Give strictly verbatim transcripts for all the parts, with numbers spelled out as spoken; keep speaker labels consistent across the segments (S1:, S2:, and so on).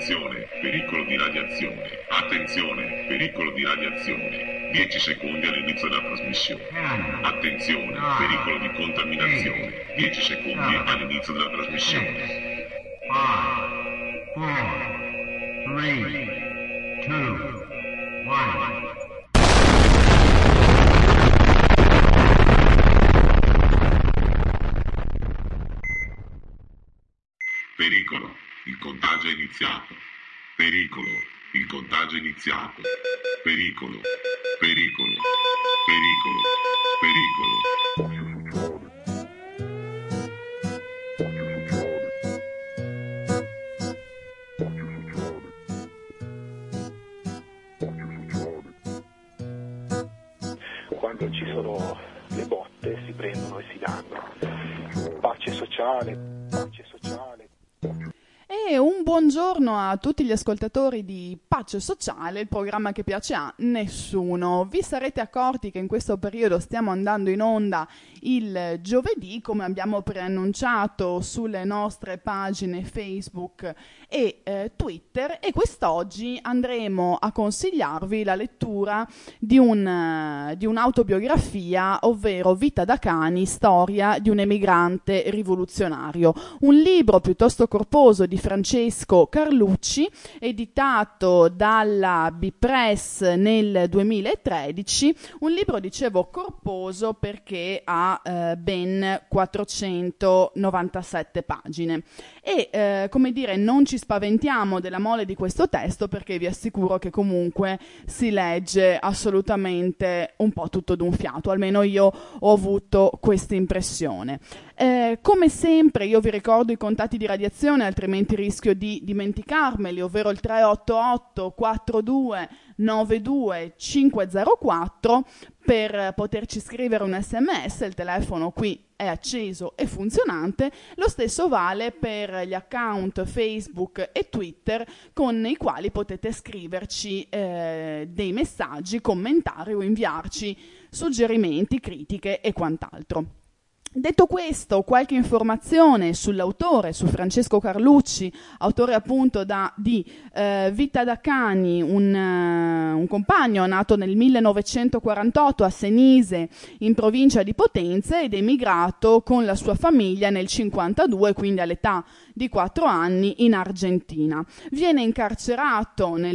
S1: Attenzione, pericolo di radiazione. Attenzione, pericolo di radiazione. dieci secondi all'inizio della trasmissione. Attenzione, pericolo di contaminazione. dieci secondi all'inizio della trasmissione.
S2: five, four, three, two, one.
S1: Pericolo, il contagio è iniziato. Pericolo, il contagio è iniziato. Pericolo, pericolo, pericolo, pericolo.
S3: Quando ci sono le botte si prendono e si danno. Pace sociale, pace sociale.
S4: E un buongiorno a tutti gli ascoltatori di Pace Sociale, il programma che piace a nessuno. Vi sarete accorti che in questo periodo stiamo andando in onda il giovedì, come abbiamo preannunciato sulle nostre pagine Facebook e eh, Twitter, e quest'oggi andremo a consigliarvi la lettura di, un, di un'autobiografia, ovvero Vita da cani, storia di un emigrante rivoluzionario. Un libro piuttosto corposo di Francesco Carlucci, editato dalla B-Press nel duemilatredici, un libro, dicevo, corposo perché ha eh, ben quattrocentonovantasette pagine. E, eh, come dire, non ci spaventiamo della mole di questo testo, perché vi assicuro che comunque si legge assolutamente un po' tutto d'un fiato, almeno io ho avuto questa impressione. Eh, come sempre io vi ricordo i contatti di radiazione, altrimenti rischio di dimenticarmeli, ovvero il tre otto otto quattro due nove due cinque zero quattro per poterci scrivere un sms. Il telefono qui è acceso e funzionante. Lo stesso vale per gli account Facebook e Twitter, con i quali potete scriverci eh, dei messaggi, commentare o inviarci suggerimenti, critiche e quant'altro. Detto questo, qualche informazione sull'autore, su Francesco Carlucci, autore appunto da, di eh, Vita da cani, un, uh, un compagno nato nel millenovecentoquarantotto a Senise, in provincia di Potenza, ed emigrato con la sua famiglia nel cinquantadue, quindi all'età di quattro anni, in Argentina. Viene incarcerato nel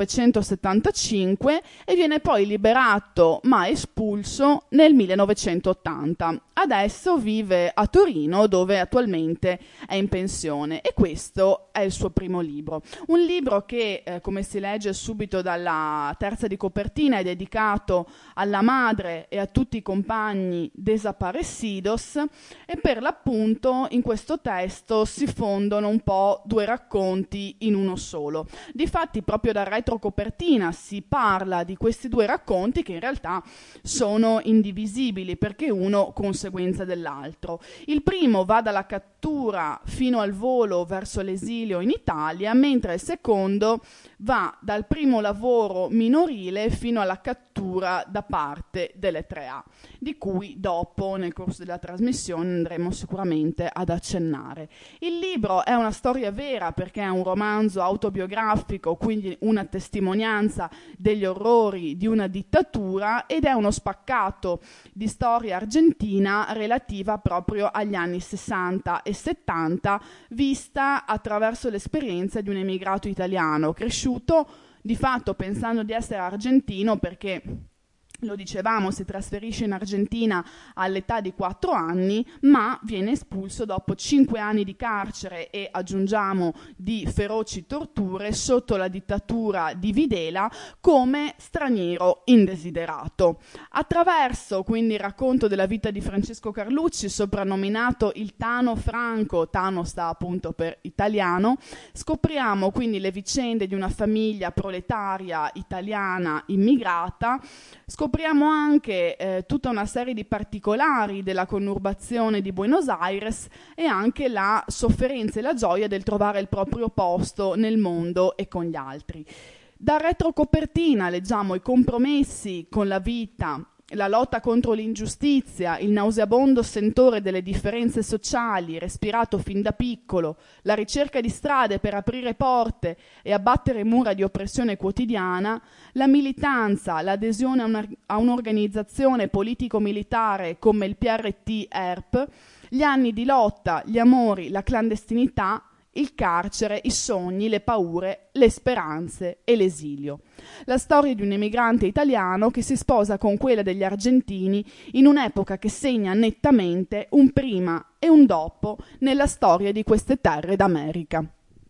S4: millenovecentosettantacinque e viene poi liberato ma espulso nel millenovecentottanta. Adesso vive a Torino, dove attualmente è in pensione, e questo è il suo primo libro. Un libro che, eh, come si legge subito dalla terza di copertina, è dedicato alla madre e a tutti i compagni desaparecidos, e per l'appunto in questo testo si fondono un po' due racconti in uno solo. Difatti proprio da retrocopertina si parla di questi due racconti, che in realtà sono indivisibili, perché uno conseguenza dell'altro. Il primo va dalla cattura fino al volo verso l'esilio in Italia, mentre il secondo va dal primo lavoro minorile fino alla cattura da parte delle tre A, di cui dopo nel corso della trasmissione andremo sicuramente ad accennare. Il libro è una storia vera, perché è un romanzo autobiografico, quindi una testimonianza degli orrori di una dittatura, ed è uno spaccato di storia argentina relativa proprio agli anni sessanta e settanta, vista attraverso l'esperienza di un emigrato italiano cresciuto di fatto pensando di essere argentino, perché, lo dicevamo, si trasferisce in Argentina all'età di quattro anni, ma viene espulso dopo cinque anni di carcere e, aggiungiamo, di feroci torture sotto la dittatura di Videla, come straniero indesiderato. Attraverso quindi il racconto della vita di Francesco Carlucci, soprannominato il Tano Franco, Tano sta appunto per italiano, scopriamo quindi le vicende di una famiglia proletaria italiana immigrata. Scopriamo anche eh, tutta una serie di particolari della conurbazione di Buenos Aires, e anche la sofferenza e la gioia del trovare il proprio posto nel mondo e con gli altri. Da retrocopertina leggiamo i compromessi con la vita la lotta contro l'ingiustizia, il nauseabondo sentore delle differenze sociali, respirato fin da piccolo, la ricerca di strade per aprire porte e abbattere mura di oppressione quotidiana, la militanza, l'adesione a, una, a un'organizzazione politico-militare come il P R T E R P, gli anni di lotta, gli amori, la clandestinità, il carcere, i sogni, le paure, le speranze e l'esilio. La storia di un emigrante italiano che si sposa con quella degli argentini in un'epoca che segna nettamente un prima e un dopo nella storia di queste terre d'America.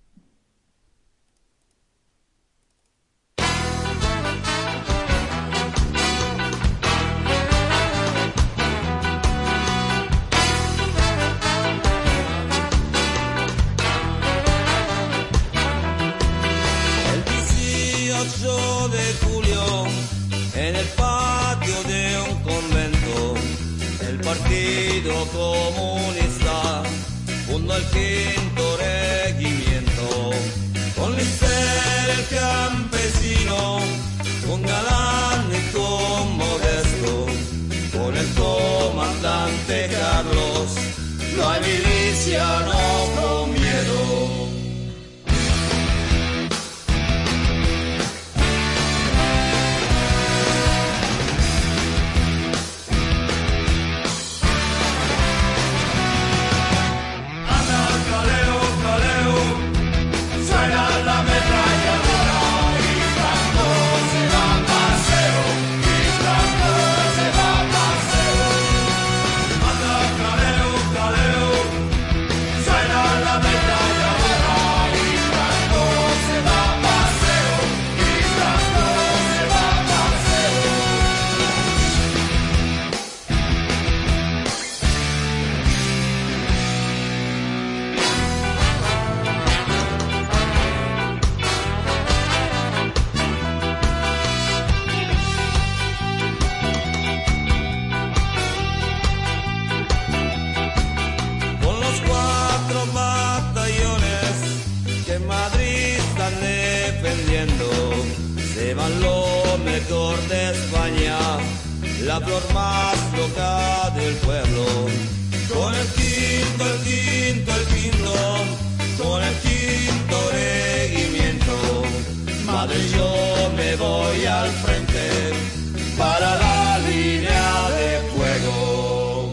S5: De Julio en el patio de un convento el Partido Comunista fundó el quinto regimiento con Lister el campesino, con Galán y con Modesto, con el comandante Carlos, no hay milicia, no con miedo. La flor más loca del pueblo, con el quinto, el quinto, el quinto, con el quinto regimiento. Madre, yo me voy al frente para la línea de fuego.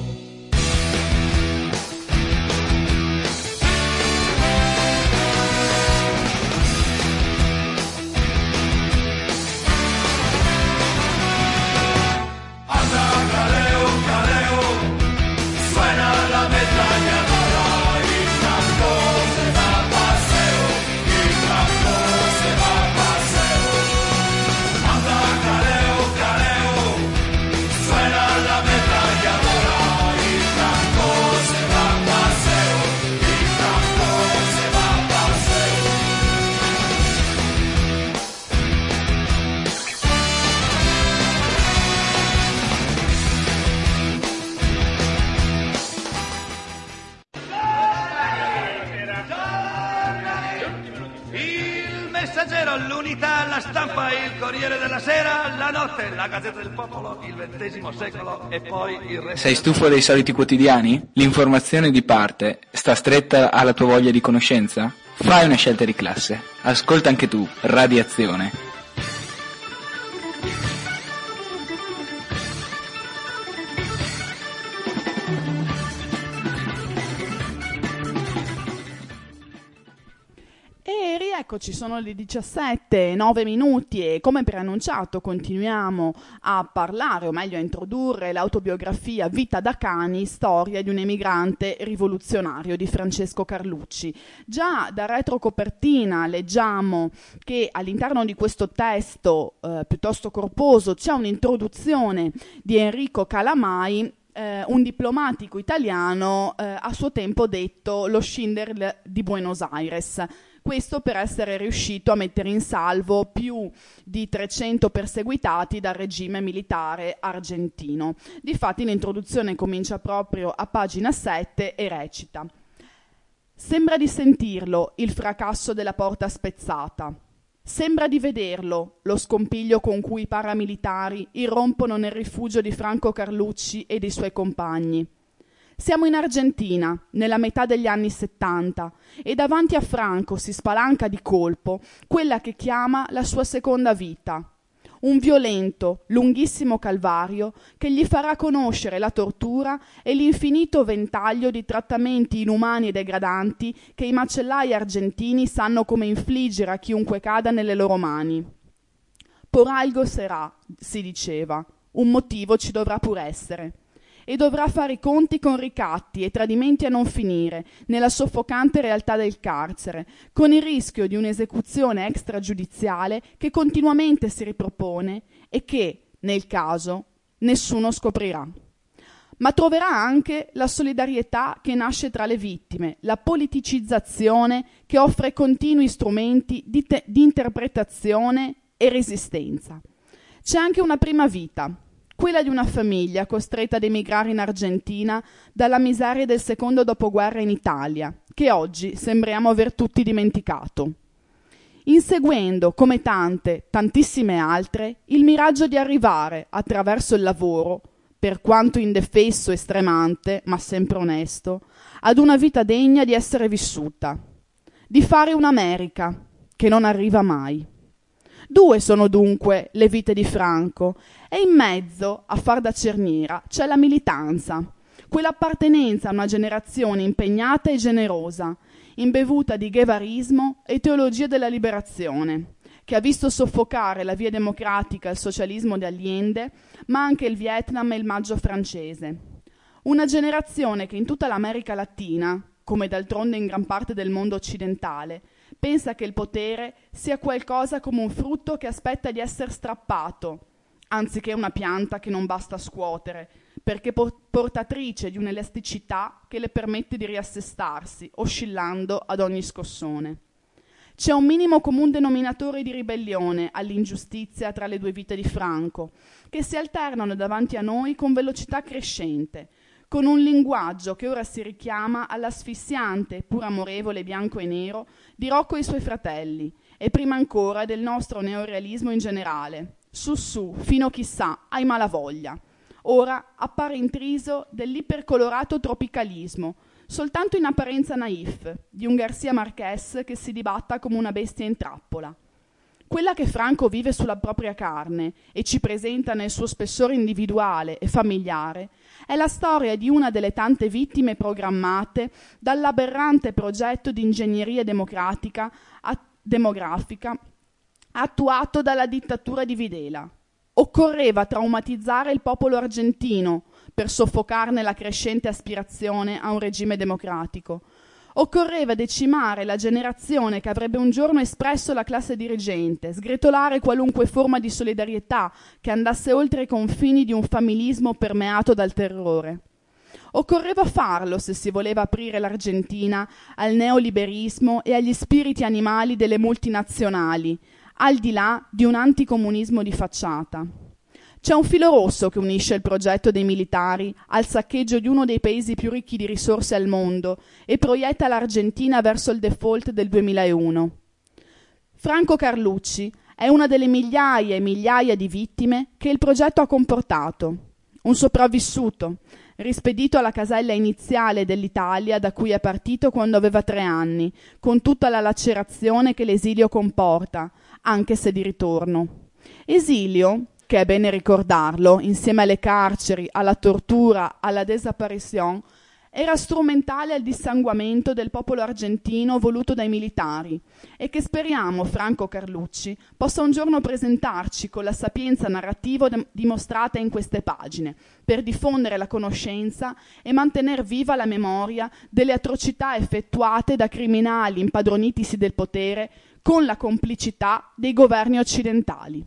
S6: L'Unità, la Stampa, il Corriere della Sera, la Notte, la Gazzetta del Popolo, il ventesimo secolo e poi il resto.
S7: Sei stufo dei soliti quotidiani? L'informazione di parte sta stretta alla tua voglia di conoscenza? Fai una scelta di classe. Ascolta anche tu Radiazione.
S4: Eccoci, sono le diciassette e nove minuti e come preannunciato continuiamo a parlare, o meglio a introdurre l'autobiografia Vita da cani, storia di un emigrante rivoluzionario di Francesco Carlucci. Già da retrocopertina leggiamo che all'interno di questo testo eh, piuttosto corposo c'è un'introduzione di Enrico Calamai, eh, un diplomatico italiano eh, a suo tempo detto lo Schindler di Buenos Aires. Questo per essere riuscito a mettere in salvo più di trecento perseguitati dal regime militare argentino. Difatti l'introduzione comincia proprio a pagina sette e recita: «Sembra di sentirlo, il fracasso della porta spezzata. Sembra di vederlo, lo scompiglio con cui i paramilitari irrompono nel rifugio di Franco Carlucci e dei suoi compagni. Siamo in Argentina, nella metà degli anni settanta, e davanti a Franco si spalanca di colpo quella che chiama la sua seconda vita. Un violento, lunghissimo calvario che gli farà conoscere la tortura e l'infinito ventaglio di trattamenti inumani e degradanti che i macellai argentini sanno come infliggere a chiunque cada nelle loro mani. Por algo será, si diceva, un motivo ci dovrà pur essere. E dovrà fare i conti con ricatti e tradimenti a non finire, nella soffocante realtà del carcere, con il rischio di un'esecuzione extragiudiziale che continuamente si ripropone e che, nel caso, nessuno scoprirà. Ma troverà anche la solidarietà che nasce tra le vittime, la politicizzazione che offre continui strumenti di, te- di interpretazione e resistenza. C'è anche una prima vita, quella di una famiglia costretta ad emigrare in Argentina dalla miseria del secondo dopoguerra in Italia, che oggi sembriamo aver tutti dimenticato. Inseguendo, come tante, tantissime altre, il miraggio di arrivare, attraverso il lavoro, per quanto indefesso e stremante, ma sempre onesto, ad una vita degna di essere vissuta, di fare un'America che non arriva mai. Due sono dunque le vite di Franco e in mezzo, a far da cerniera, c'è la militanza, quell'appartenenza a una generazione impegnata e generosa, imbevuta di guevarismo e teologia della liberazione, che ha visto soffocare la via democratica e il socialismo di Allende, ma anche il Vietnam e il Maggio francese. Una generazione che in tutta l'America Latina, come d'altronde in gran parte del mondo occidentale, pensa che il potere sia qualcosa come un frutto che aspetta di essere strappato, anziché una pianta che non basta scuotere, perché portatrice di un'elasticità che le permette di riassestarsi, oscillando ad ogni scossone. C'è un minimo comune denominatore di ribellione all'ingiustizia tra le due vite di Franco, che si alternano davanti a noi con velocità crescente, con un linguaggio che ora si richiama all'asfissiante, pur amorevole bianco e nero, di Rocco e i suoi fratelli, e prima ancora del nostro neorealismo in generale. Su su, fino chissà, ai malavoglia. Ora appare intriso dell'ipercolorato tropicalismo, soltanto in apparenza naif, di un Garcia Marquez che si dibatta come una bestia in trappola. Quella che Franco vive sulla propria carne e ci presenta nel suo spessore individuale e familiare è la storia di una delle tante vittime programmate dall'aberrante progetto di ingegneria democratica, a, demografica attuato dalla dittatura di Videla. Occorreva traumatizzare il popolo argentino per soffocarne la crescente aspirazione a un regime democratico. Occorreva decimare la generazione che avrebbe un giorno espresso la classe dirigente, sgretolare qualunque forma di solidarietà che andasse oltre i confini di un familismo permeato dal terrore. Occorreva farlo se si voleva aprire l'Argentina al neoliberismo e agli spiriti animali delle multinazionali, al di là di un anticomunismo di facciata. C'è un filo rosso che unisce il progetto dei militari al saccheggio di uno dei paesi più ricchi di risorse al mondo e proietta l'Argentina verso il default del duemilauno. Franco Carlucci è una delle migliaia e migliaia di vittime che il progetto ha comportato. Un sopravvissuto, rispedito alla casella iniziale dell'Italia da cui è partito quando aveva tre anni, con tutta la lacerazione che l'esilio comporta, anche se di ritorno. Esilio che è bene ricordarlo, insieme alle carceri, alla tortura, alla desapparizione, era strumentale al dissanguamento del popolo argentino voluto dai militari e che speriamo Franco Carlucci possa un giorno presentarci con la sapienza narrativa de- dimostrata in queste pagine, per diffondere la conoscenza e mantenere viva la memoria delle atrocità effettuate da criminali impadronitisi del potere con la complicità dei governi occidentali.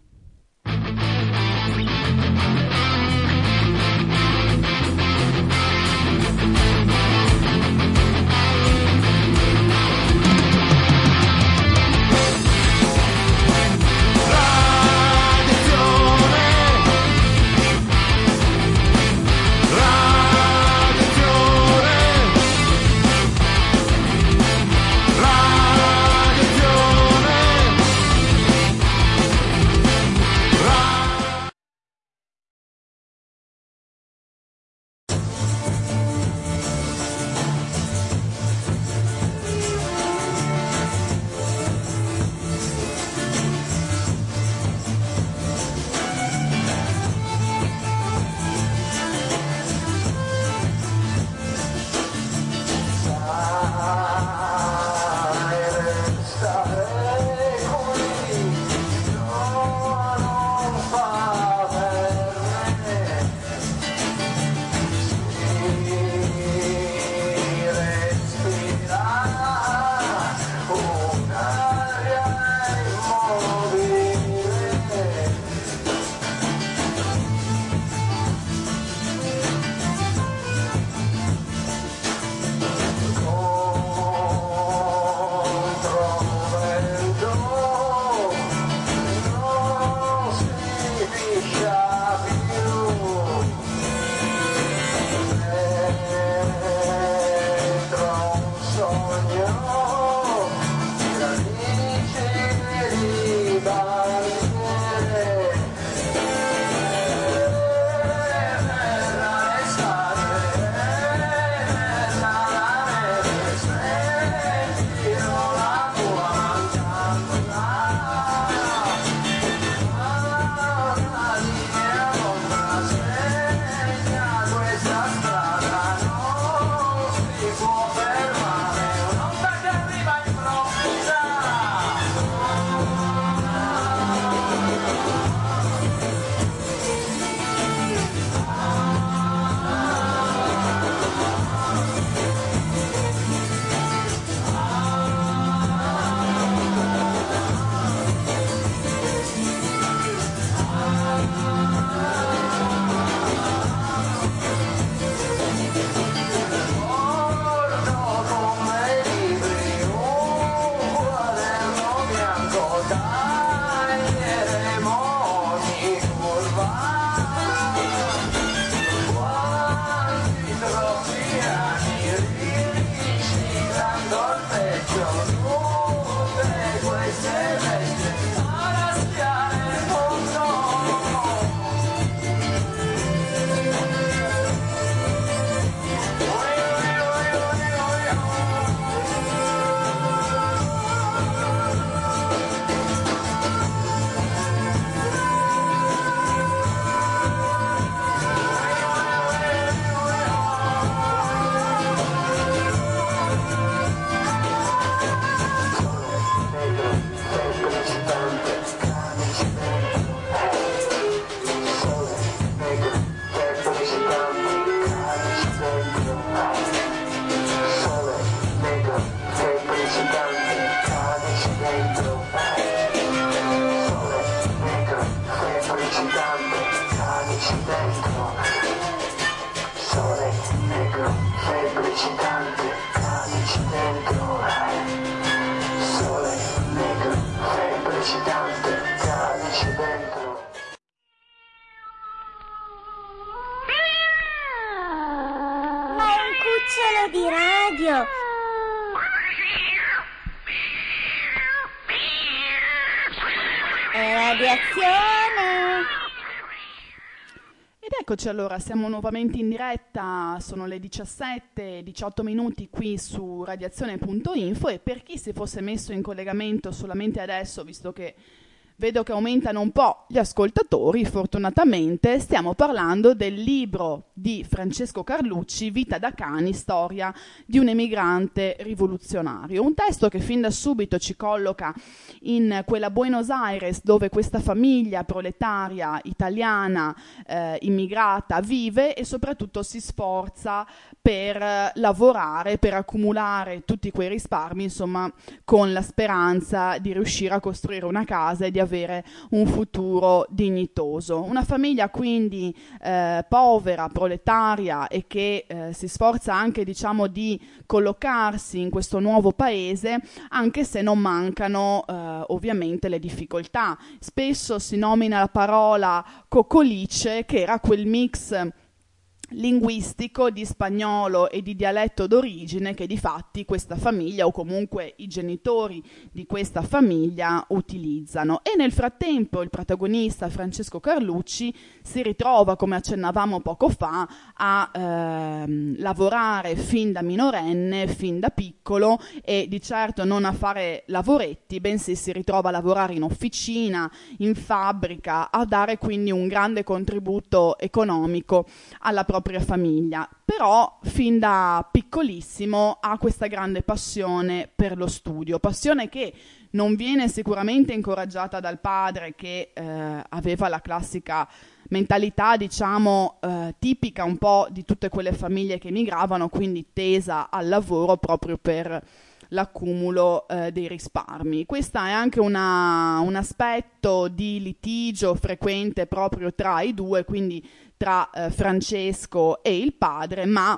S8: dentro, sole negro, febbre eccitante, cadici dentro, sole negro, febbre eccitante, cadici dentro.
S9: Ma è un cucciolo di radio! È radiazione!
S4: Ed eccoci allora, siamo nuovamente in diretta, sono le diciassette e diciotto minuti qui su radiazione punto info e per chi si fosse messo in collegamento solamente adesso, visto che vedo che aumentano un po' gli ascoltatori, fortunatamente stiamo parlando del libro di Francesco Carlucci, Vita da cani, storia di un emigrante rivoluzionario. Un testo che fin da subito ci colloca in quella Buenos Aires dove questa famiglia proletaria italiana eh, immigrata vive e soprattutto si sforza per lavorare, per accumulare tutti quei risparmi, insomma, con la speranza di riuscire a costruire una casa e di avere un futuro dignitoso. Una famiglia quindi eh, povera, proletaria e che eh, si sforza anche, diciamo, di collocarsi in questo nuovo paese, anche se non mancano eh, ovviamente le difficoltà. Spesso si nomina la parola coccolice, che era quel mix linguistico di spagnolo e di dialetto d'origine che di fatti questa famiglia o comunque i genitori di questa famiglia utilizzano. E nel frattempo il protagonista Francesco Carlucci si ritrova, come accennavamo poco fa, a ehm, lavorare fin da minorenne, fin da piccolo, e di certo non a fare lavoretti, bensì si ritrova a lavorare in officina, in fabbrica, a dare quindi un grande contributo economico alla propria famiglia. Però fin da piccolissimo ha questa grande passione per lo studio, passione che non viene sicuramente incoraggiata dal padre, che eh, aveva la classica mentalità, diciamo, eh, tipica un po' di tutte quelle famiglie che emigravano, quindi tesa al lavoro proprio per l'accumulo eh, dei risparmi. Questo è anche una, un aspetto di litigio frequente proprio tra i due, quindi tra eh, Francesco e il padre, ma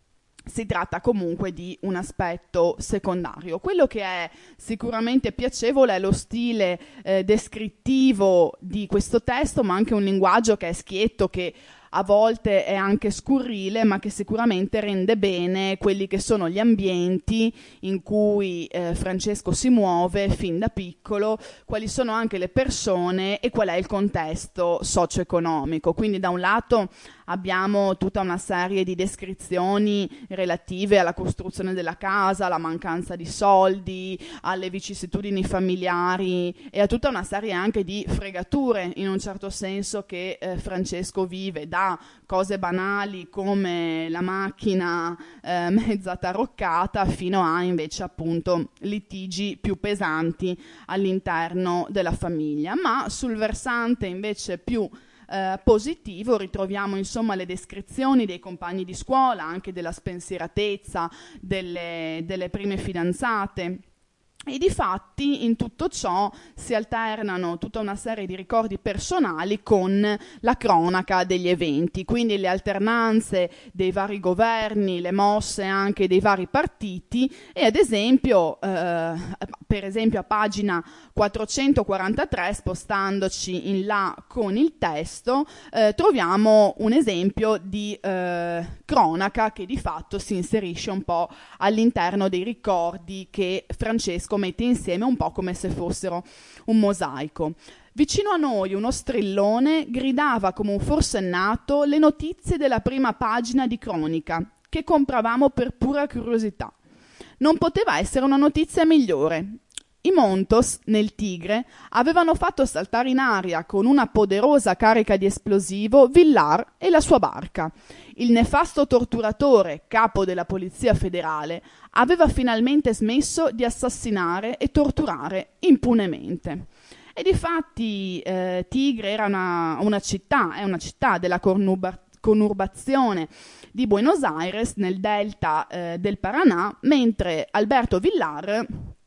S4: si tratta comunque di un aspetto secondario. Quello che è sicuramente piacevole è lo stile eh, descrittivo di questo testo, ma anche un linguaggio che è schietto, che a volte è anche scurrile, ma che sicuramente rende bene quelli che sono gli ambienti in cui eh, Francesco si muove fin da piccolo, quali sono anche le persone e qual è il contesto socio-economico. Quindi da un lato abbiamo tutta una serie di descrizioni relative alla costruzione della casa, alla mancanza di soldi, alle vicissitudini familiari e a tutta una serie anche di fregature, in un certo senso, che eh, Francesco vive, da cose banali come la macchina eh, mezza taroccata fino a invece appunto litigi più pesanti all'interno della famiglia. Ma sul versante invece più Eh, positivo ritroviamo insomma le descrizioni dei compagni di scuola, anche della spensieratezza delle, delle prime fidanzate. E di fatti in tutto ciò si alternano tutta una serie di ricordi personali con la cronaca degli eventi, quindi le alternanze dei vari governi, le mosse anche dei vari partiti. E ad esempio, eh, per esempio a pagina quattrocentoquarantatré, spostandoci in là con il testo, eh, troviamo un esempio di eh, cronaca che di fatto si inserisce un po' all'interno dei ricordi che Francesco mette insieme un po' come se fossero un mosaico. Vicino a noi uno strillone gridava come un forsennato le notizie della prima pagina di cronaca, che compravamo per pura curiosità. Non poteva essere una notizia migliore. I Montos, nel Tigre, avevano fatto saltare in aria con una poderosa carica di esplosivo Villar e la sua barca. Il nefasto torturatore, capo della Polizia Federale, aveva finalmente smesso di assassinare e torturare impunemente. E difatti eh, Tigre era una, una città, è una città della cornuba- conurbazione di Buenos Aires nel delta eh, del Paraná, mentre Alberto Villar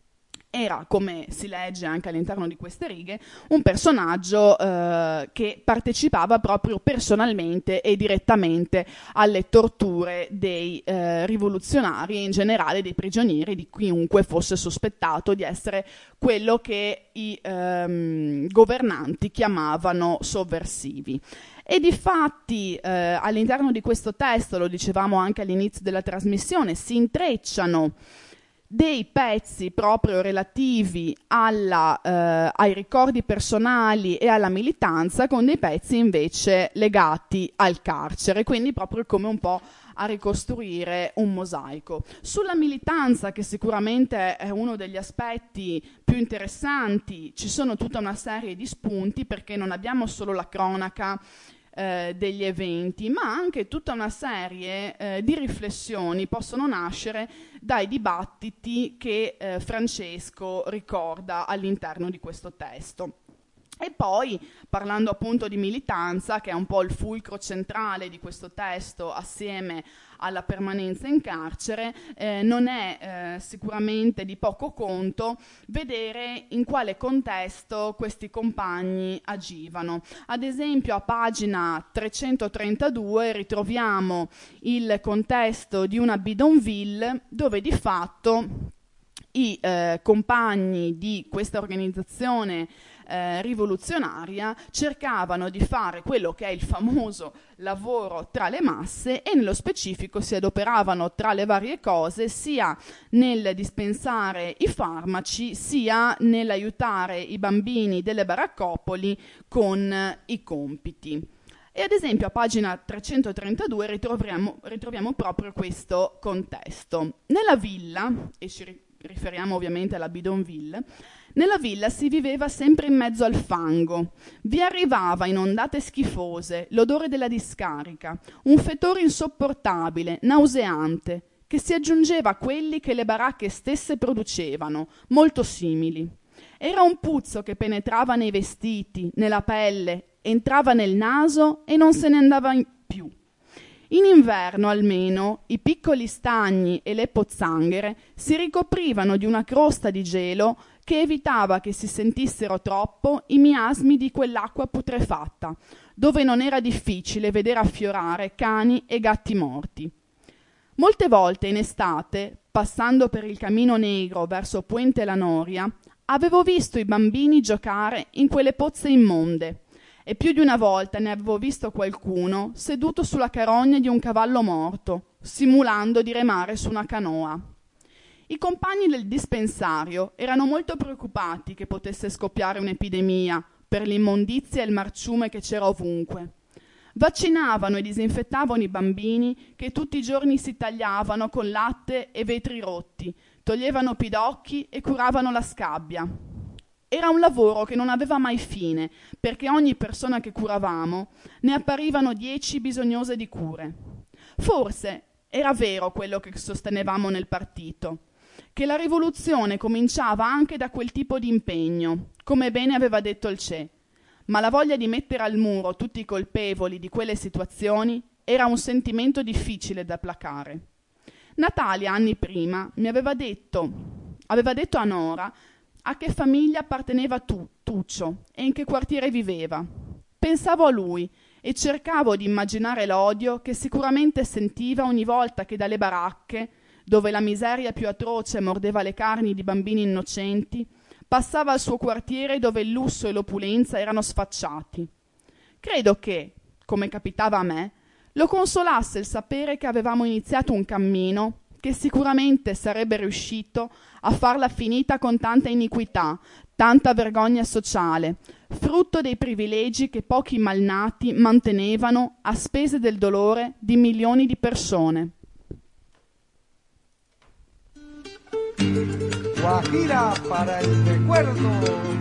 S4: era, come si legge anche all'interno di queste righe, un personaggio eh, che partecipava proprio personalmente e direttamente alle torture dei eh, rivoluzionari e in generale dei prigionieri, di chiunque fosse sospettato di essere quello che i ehm, governanti chiamavano sovversivi. E difatti eh, all'interno di questo testo, lo dicevamo anche all'inizio della trasmissione, si intrecciano dei pezzi proprio relativi alla, eh, ai ricordi personali e alla militanza, con dei pezzi invece legati al carcere, quindi proprio come un po' a ricostruire un mosaico. Sulla militanza, che sicuramente è uno degli aspetti più interessanti, ci sono tutta una serie di spunti, perché non abbiamo solo la cronaca Eh, degli eventi, ma anche tutta una serie eh, di riflessioni possono nascere dai dibattiti che eh, Francesco ricorda all'interno di questo testo. E poi, parlando appunto di militanza, che è un po' il fulcro centrale di questo testo assieme alla permanenza in carcere, eh, non è eh, sicuramente di poco conto vedere in quale contesto questi compagni agivano. Ad esempio, a pagina trecentotrentadue ritroviamo il contesto di una bidonville dove di fatto i eh, compagni di questa organizzazione Eh, rivoluzionaria cercavano di fare quello che è il famoso lavoro tra le masse, e nello specifico si adoperavano tra le varie cose sia nel dispensare i farmaci sia nell'aiutare i bambini delle baraccopoli con i compiti. E ad esempio a pagina trecentotrentadue ritroviamo, ritroviamo proprio questo contesto. Nella villa, e ci riferiamo ovviamente alla bidonville, nella villa si viveva sempre in mezzo al fango. Vi arrivava in ondate schifose l'odore della discarica, un fetore insopportabile, nauseante, che si aggiungeva a quelli che le baracche stesse producevano, molto simili. Era un puzzo che penetrava nei vestiti, nella pelle, entrava nel naso e non se ne andava più. In inverno, almeno, i piccoli stagni e le pozzanghere si ricoprivano di una crosta di gelo che evitava che si sentissero troppo i miasmi di quell'acqua putrefatta, dove non era difficile vedere affiorare cani e gatti morti. Molte volte in estate, passando per il Camino Negro verso Puente La Noria, avevo visto i bambini giocare in quelle pozze immonde, e più di una volta ne avevo visto qualcuno seduto sulla carogna di un cavallo morto, simulando di remare su una canoa. I compagni del dispensario erano molto preoccupati che potesse scoppiare un'epidemia per l'immondizia e il marciume che c'era ovunque. Vaccinavano e disinfettavano i bambini che tutti i giorni si tagliavano con latte e vetri rotti, toglievano pidocchi e curavano la scabbia. Era un lavoro che non aveva mai fine, perché ogni persona che curavamo ne apparivano dieci bisognose di cure. Forse era vero quello che sostenevamo nel partito, che la rivoluzione cominciava anche da quel tipo di impegno, come bene aveva detto il Che, ma la voglia di mettere al muro tutti i colpevoli di quelle situazioni era un sentimento difficile da placare. Natalia, anni prima, mi aveva detto, aveva detto a Nora a che famiglia apparteneva tu, Tuccio, e in che quartiere viveva. Pensavo a lui e cercavo di immaginare l'odio che sicuramente sentiva ogni volta che dalle baracche, dove la miseria più atroce mordeva le carni di bambini innocenti, passava al suo quartiere dove il lusso e l'opulenza erano sfacciati. Credo che, come capitava a me, lo consolasse il sapere che avevamo iniziato un cammino che sicuramente sarebbe riuscito a farla finita con tanta iniquità, tanta vergogna sociale, frutto dei privilegi che pochi malnati mantenevano a spese del dolore di milioni di persone.
S10: Guajira para el recuerdo.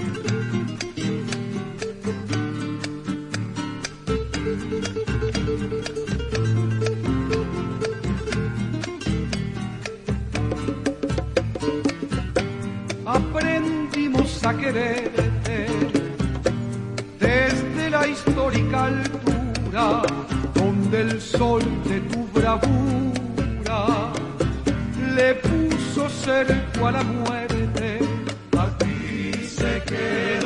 S10: Aprendimos a quererte desde la histórica altura, donde el sol de tu bravura le puso cerco a la muerte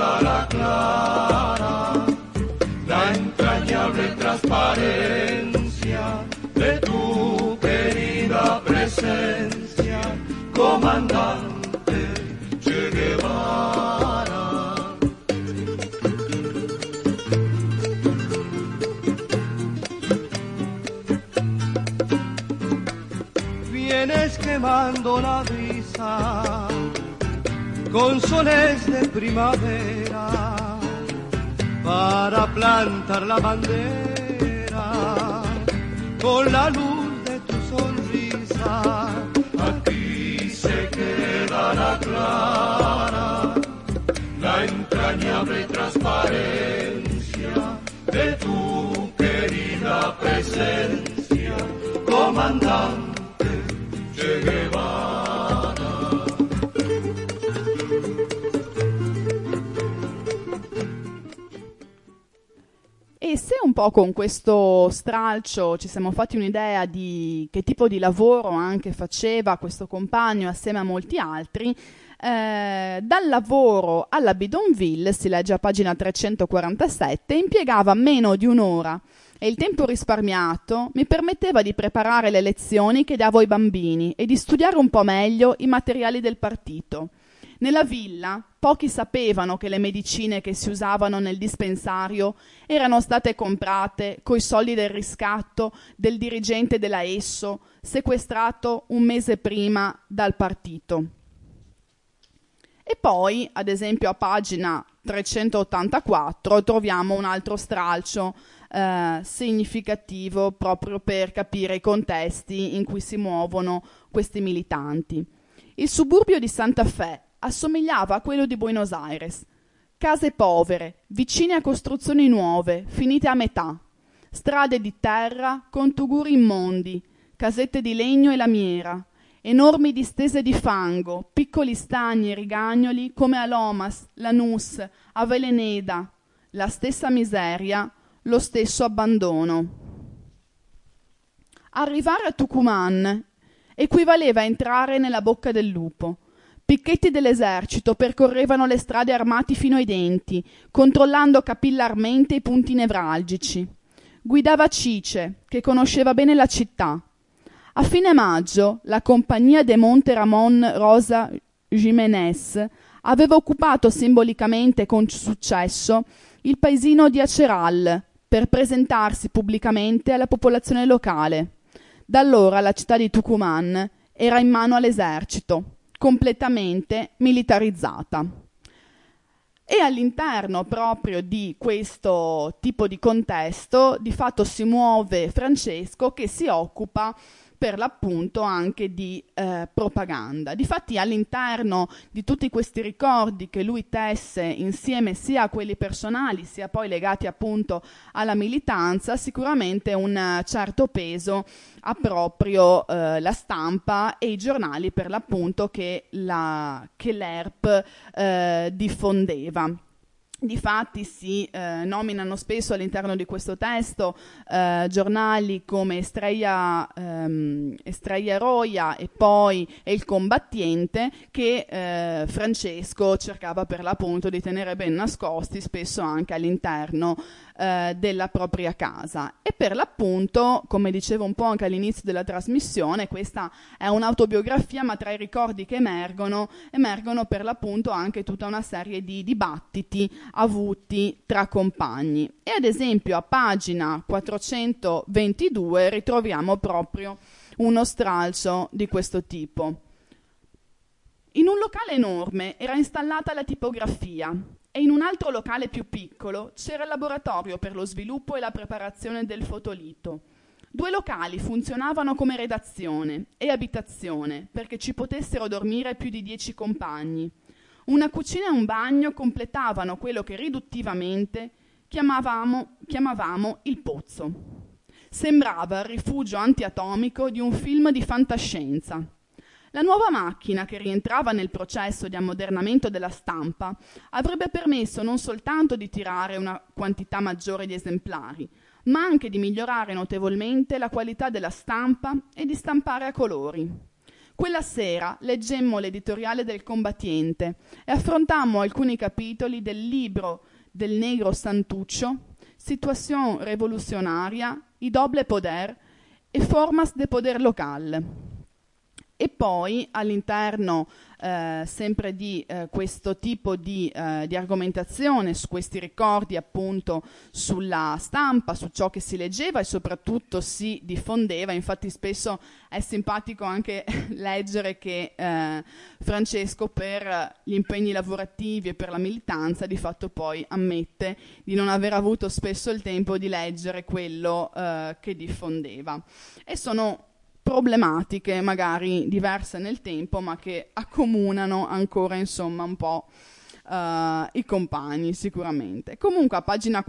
S10: quedara clara la entrañable transparencia de tu querida presencia, comandante Che Guevara. Vienes quemando la brisa con soles de primavera para plantar la bandera con la luz de tu sonrisa. Aquí se quedará clara la entrañable transparencia de tu querida presencia, comandante Che Guevara.
S4: E se un po' con questo stralcio ci siamo fatti un'idea di che tipo di lavoro anche faceva questo compagno assieme a molti altri, eh, dal lavoro alla Bidonville, si legge a pagina trecentoquarantasette, impiegava meno di un'ora e il tempo risparmiato mi permetteva di preparare le lezioni che davo ai bambini e di studiare un po' meglio i materiali del partito. Nella villa pochi sapevano che le medicine che si usavano nel dispensario erano state comprate coi soldi del riscatto del dirigente della Esso, sequestrato un mese prima dal partito. E poi, ad esempio, a pagina trecentottantaquattro troviamo un altro stralcio eh, significativo proprio per capire i contesti in cui si muovono questi militanti. Il suburbio di Santa Fe assomigliava a quello di Buenos Aires. Case povere, vicine a costruzioni nuove, finite a metà. Strade di terra con tuguri immondi, casette di legno e lamiera, enormi distese di fango, piccoli stagni e rigagnoli come a Lomas, Lanús, Avellaneda, la stessa miseria, lo stesso abbandono. Arrivare a Tucumán equivaleva a entrare nella bocca del lupo. Picchetti dell'esercito percorrevano le strade armati fino ai denti, controllando capillarmente i punti nevralgici. Guidava Cice, che conosceva bene la città. A fine maggio, la compagnia de Monte Ramón Rosa Jiménez aveva occupato simbolicamente con successo il paesino di Aceral per presentarsi pubblicamente alla popolazione locale. Da allora la città di Tucumán era in mano all'esercito, completamente militarizzata. E all'interno proprio di questo tipo di contesto di fatto si muove Francesco, che si occupa per l'appunto anche di eh, propaganda. Difatti all'interno di tutti questi ricordi che lui tesse insieme sia a quelli personali sia poi legati appunto alla militanza, sicuramente un certo peso ha proprio eh, la stampa e i giornali per l'appunto che, la, che l'E R P eh, diffondeva. Difatti si eh, nominano spesso all'interno di questo testo eh, giornali come Estrella, ehm, Estrella Roya e poi El Combattiente, che eh, Francesco cercava per l'appunto di tenere ben nascosti, spesso anche all'interno eh, della propria casa. E per l'appunto, come dicevo un po' anche all'inizio della trasmissione, questa è un'autobiografia, ma tra i ricordi che emergono, emergono per l'appunto anche tutta una serie di dibattiti avuti tra compagni. E ad esempio a pagina quattrocentoventidue ritroviamo proprio uno stralcio di questo tipo. In un locale enorme era installata la tipografia e in un altro locale più piccolo c'era il laboratorio per lo sviluppo e la preparazione del fotolito. Due locali funzionavano come redazione e abitazione perché ci potessero dormire più di dieci compagni. Una cucina e un bagno completavano quello che riduttivamente chiamavamo, chiamavamo il pozzo. Sembrava il rifugio antiatomico di un film di fantascienza. La nuova macchina che rientrava nel processo di ammodernamento della stampa avrebbe permesso non soltanto di tirare una quantità maggiore di esemplari, ma anche di migliorare notevolmente la qualità della stampa e di stampare a colori. Quella sera leggemmo l'editoriale del Combatiente e affrontammo alcuni capitoli del libro del negro Santuccio, Situación revolucionaria, I doble poder e Formas de poder local. E poi all'interno eh, sempre di eh, questo tipo di, eh, di argomentazione, su questi ricordi appunto sulla stampa, su ciò che si leggeva e soprattutto si diffondeva. Infatti spesso è simpatico anche leggere che eh, Francesco, per gli impegni lavorativi e per la militanza, di fatto poi ammette di non aver avuto spesso il tempo di leggere quello eh, che diffondeva. E sono problematiche magari diverse nel tempo, ma che accomunano ancora insomma un po' uh, i compagni sicuramente. Comunque a pagina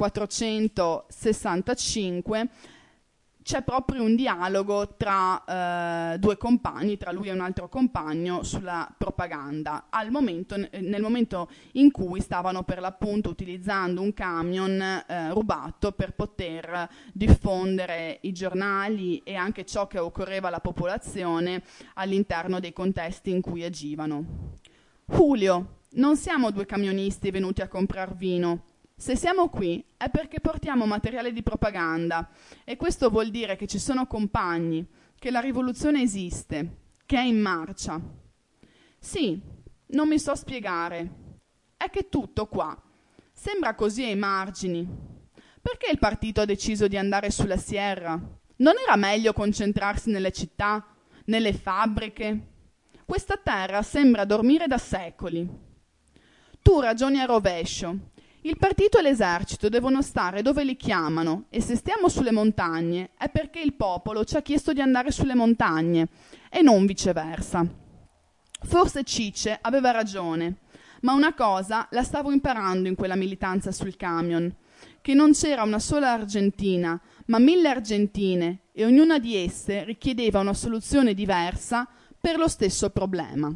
S4: quattrocentosessantacinque c'è proprio un dialogo tra uh, due compagni, tra lui e un altro compagno, sulla propaganda, al momento, nel momento in cui stavano per l'appunto utilizzando un camion uh, rubato per poter diffondere i giornali e anche ciò che occorreva alla popolazione all'interno dei contesti in cui agivano. Julio, non siamo due camionisti venuti a comprar vino. Se siamo qui è perché portiamo materiale di propaganda e questo vuol dire che ci sono compagni, che la rivoluzione esiste, che è in marcia. Sì, non mi so spiegare. È che tutto qua sembra così ai margini. Perché il partito ha deciso di andare sulla Sierra? Non era meglio concentrarsi nelle città, nelle fabbriche? Questa terra sembra dormire da secoli. Tu ragioni a rovescio. Il partito e l'esercito devono stare dove li chiamano e se stiamo sulle montagne è perché il popolo ci ha chiesto di andare sulle montagne e non viceversa. Forse Cice aveva ragione, ma una cosa la stavo imparando in quella militanza sul camion, che non c'era una sola Argentina, ma mille Argentine e ognuna di esse richiedeva una soluzione diversa per lo stesso problema.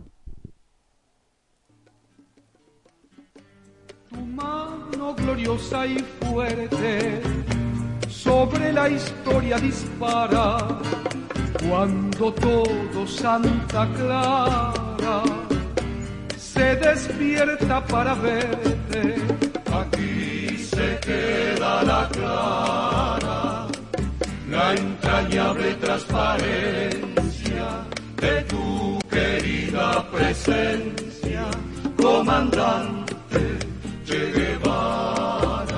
S10: Tu mano gloriosa y fuerte sobre la historia dispara cuando todo Santa Clara se despierta para verte. Aquí se queda la clara, la entrañable transparencia de tu querida presencia, comandante Che Guevara.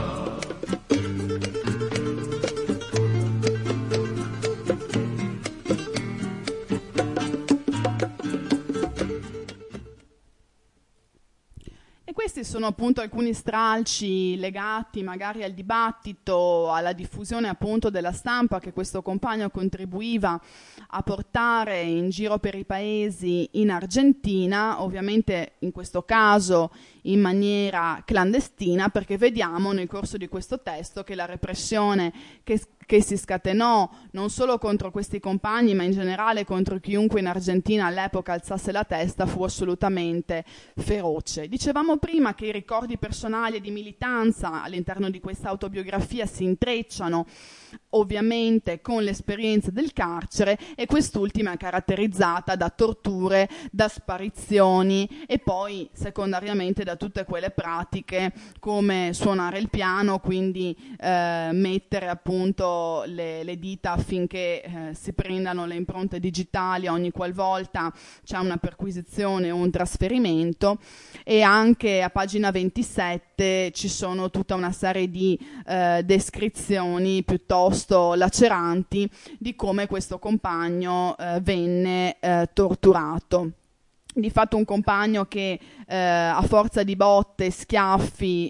S4: E questi sono appunto alcuni stralci legati magari al dibattito, alla diffusione appunto della stampa che questo compagno contribuiva a portare in giro per i paesi in Argentina, ovviamente in questo caso in maniera clandestina, perché vediamo nel corso di questo testo che la repressione che, che si scatenò non solo contro questi compagni, ma in generale contro chiunque in Argentina all'epoca alzasse la testa, fu assolutamente feroce. Dicevamo prima che i ricordi personali e di militanza all'interno di questa autobiografia si intrecciano ovviamente con l'esperienza del carcere, e quest'ultima è caratterizzata da torture, da sparizioni e poi secondariamente da tutte quelle pratiche come suonare il piano, quindi eh, mettere appunto le, le dita affinché eh, si prendano le impronte digitali ogni qualvolta c'è una perquisizione o un trasferimento. E anche a pagina ventisette ci sono tutta una serie di eh, descrizioni piuttosto laceranti di come questo compagno eh, venne eh, torturato. Di fatto un compagno che eh, a forza di botte, schiaffi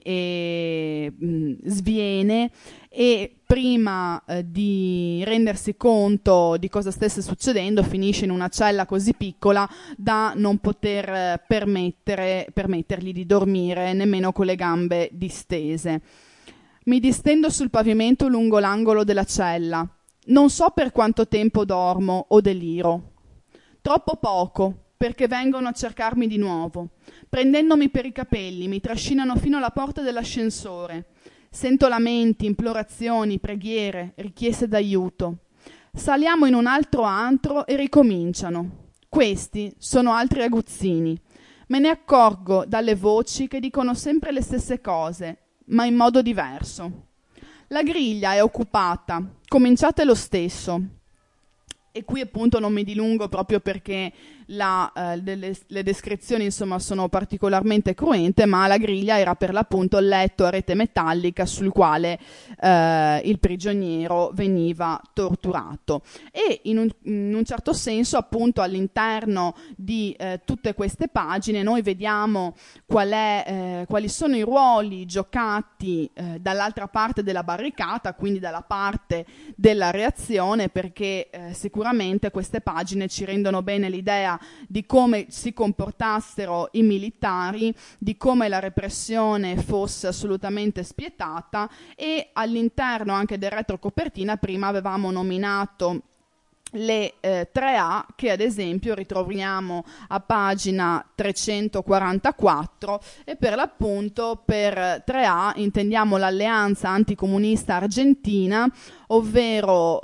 S4: e mh, sviene, e prima eh, di rendersi conto di cosa stesse succedendo finisce in una cella così piccola da non poter eh, permettere, permettergli di dormire nemmeno con le gambe distese. Mi distendo sul pavimento lungo l'angolo della cella. Non so per quanto tempo dormo o deliro. Troppo poco, perché vengono a cercarmi di nuovo. Prendendomi per i capelli, mi trascinano fino alla porta dell'ascensore. Sento lamenti, implorazioni, preghiere, richieste d'aiuto. Saliamo in un altro antro e ricominciano. Questi sono altri aguzzini. Me ne accorgo dalle voci che dicono sempre le stesse cose, ma in modo diverso. La griglia è occupata, cominciate lo stesso. E qui appunto non mi dilungo proprio perché la, eh, delle, le descrizioni insomma sono particolarmente cruente, ma la griglia era per l'appunto il letto a rete metallica sul quale eh, il prigioniero veniva torturato. E in un, in un certo senso appunto all'interno di eh, tutte queste pagine noi vediamo qual è, eh, quali sono i ruoli giocati eh, dall'altra parte della barricata, quindi dalla parte della reazione, perché eh, sicuramente queste pagine ci rendono bene l'idea di come si comportassero i militari, di come la repressione fosse assolutamente spietata, e all'interno anche del retrocopertina prima avevamo nominato le eh, tre A, che ad esempio ritroviamo a pagina trecentoquarantaquattro, e per l'appunto per tre A intendiamo l'alleanza anticomunista argentina, ovvero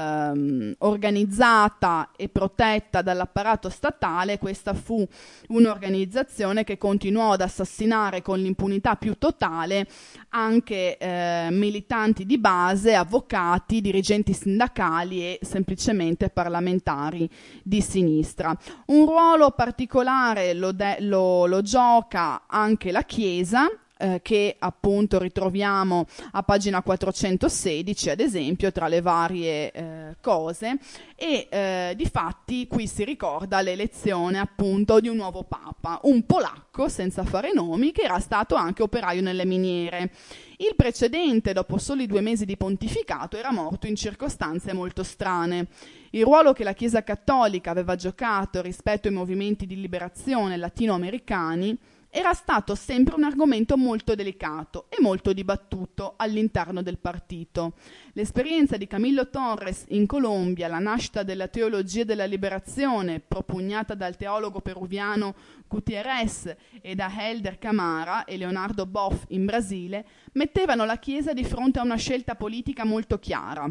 S4: ehm, organizzata e protetta dall'apparato statale. Questa fu un'organizzazione che continuò ad assassinare con l'impunità più totale anche eh, militanti di base, avvocati, dirigenti sindacali e semplicemente parlamentari di sinistra. Un ruolo particolare lo, de- lo, lo gioca anche la Chiesa, Eh, che appunto ritroviamo a pagina quattrocentosedici, ad esempio, tra le varie eh, cose, e eh, difatti qui si ricorda l'elezione appunto di un nuovo papa, un polacco senza fare nomi, che era stato anche operaio nelle miniere. Il precedente, dopo soli due mesi di pontificato, era morto in circostanze molto strane. Il ruolo che la Chiesa cattolica aveva giocato rispetto ai movimenti di liberazione latinoamericani era stato sempre un argomento molto delicato e molto dibattuto all'interno del partito. L'esperienza di Camilo Torres in Colombia, la nascita della teologia della liberazione propugnata dal teologo peruviano Gutiérrez e da Helder Camara e Leonardo Boff in Brasile, mettevano la Chiesa di fronte a una scelta politica molto chiara.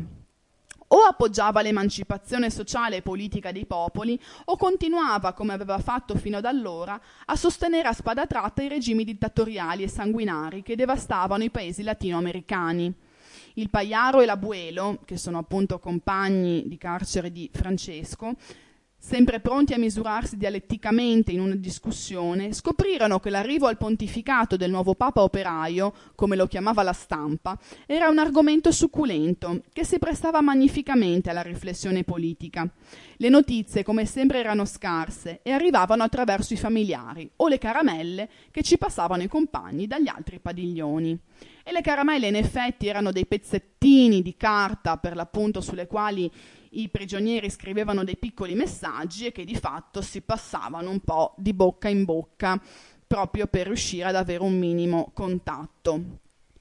S4: O appoggiava l'emancipazione sociale e politica dei popoli, o continuava, come aveva fatto fino ad allora, a sostenere a spada tratta i regimi dittatoriali e sanguinari che devastavano i paesi latinoamericani. Il Pagliaro e l'Abuelo, che sono appunto compagni di carcere di Francesco, sempre pronti a misurarsi dialetticamente in una discussione, scoprirono che l'arrivo al pontificato del nuovo Papa operaio, come lo chiamava la stampa, era un argomento succulento che si prestava magnificamente alla riflessione politica. Le notizie, come sempre, erano scarse e arrivavano attraverso i familiari o le caramelle che ci passavano i compagni dagli altri padiglioni. E le caramelle in effetti erano dei pezzettini di carta, per l'appunto, sulle quali i prigionieri scrivevano dei piccoli messaggi e che di fatto si passavano un po' di bocca in bocca proprio per riuscire ad avere un minimo contatto.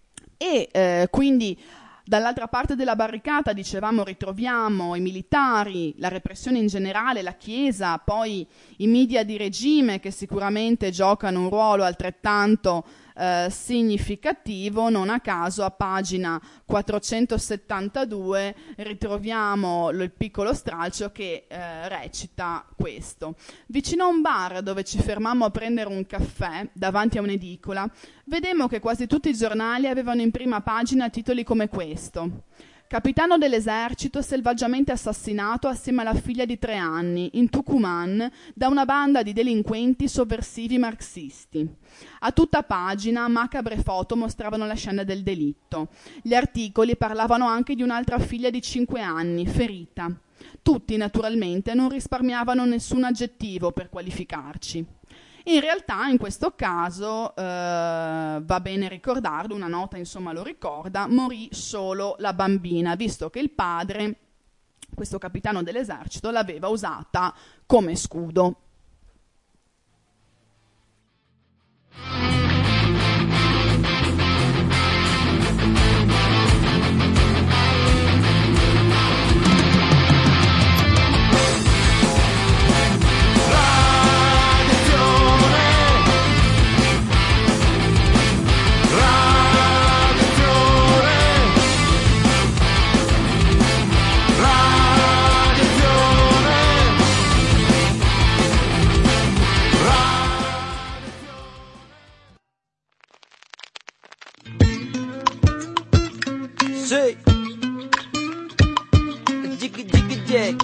S4: E eh, quindi dall'altra parte della barricata, dicevamo, ritroviamo i militari, la repressione in generale, la Chiesa, poi i media di regime che sicuramente giocano un ruolo altrettanto eh, significativo. Non a caso a pagina quattrocentosettantadue ritroviamo il piccolo stralcio che eh, recita questo: vicino a un bar dove ci fermammo a prendere un caffè davanti a un'edicola, vedemmo che quasi tutti i giornali avevano in prima pagina titoli come questo: capitano dell'esercito selvaggiamente assassinato assieme alla figlia di tre anni in Tucumán da una banda di delinquenti sovversivi marxisti. A tutta pagina macabre foto mostravano la scena del delitto. Gli articoli parlavano anche di un'altra figlia di cinque anni, ferita. Tutti, naturalmente, non risparmiavano nessun aggettivo per qualificarci. In realtà, in questo caso, eh, va bene ricordarlo, una nota insomma lo ricorda, morì solo la bambina, visto che il padre, questo capitano dell'esercito, l'aveva usata come scudo.
S11: jiggy jiggy jig.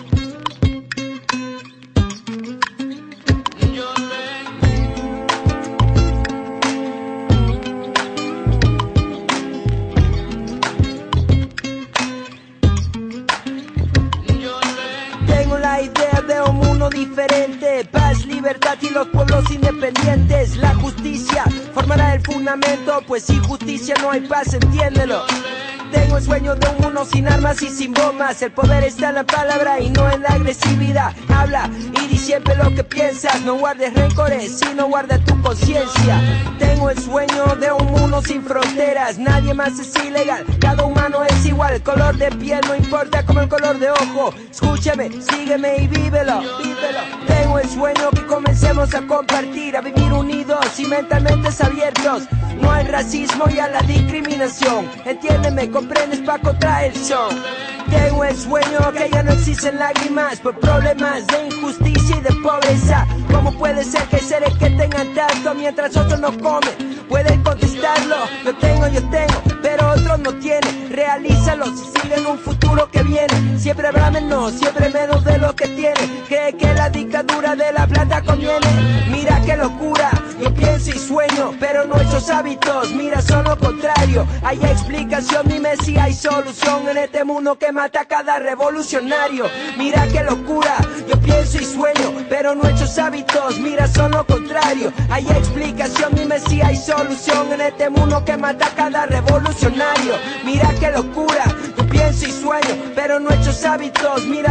S11: Tengo la idea de un mundo diferente, paz, libertad y los pueblos independientes. La justicia formará el fundamento, pues sin justicia no hay paz, entiéndelo. Tengo el sueño de un mundo sin armas y sin bombas. El poder está en la palabra y no en la agresividad. Habla y di siempre lo que piensas. No guardes rencores, sino guarda tu conciencia. Tengo el sueño de un mundo sin fronteras. Nadie más es ilegal, cada humano es igual. El color de piel no importa como el color de ojo. Escúchame, sígueme y vívelo, vívelo. Tengo el sueño que comencemos a compartir, a vivir unidos y mentalmente abiertos. No hay racismo y a la discriminación. Entiéndeme, comprendes, Paco trae el son. Tengo el sueño que ya no existen lágrimas por problemas de injusticia y de pobreza. ¿Cómo puede ser que hay seres que tengan tanto mientras otros no comen? Pueden contestarlo, yo tengo, yo tengo, pero otros no tienen. Realízalo si siguen un futuro que viene. Siempre habrá menos, siempre menos de lo que tiene. Cree que la dictadura de la plata conviene. Mira qué locura, yo pienso y sueño, pero nuestros hábitos, mira, son lo contrario. Hay explicación, dime si hay solución en este mundo que mata a cada revolucionario. Mira qué locura, yo pienso y sueño, pero nuestros hábitos, mira, son lo contrario. Hay explicación, dime si hay solución en este mundo que mata a cada revolucionario. Mira qué locura, yo pienso y sueño, pero nuestros hábitos, mira,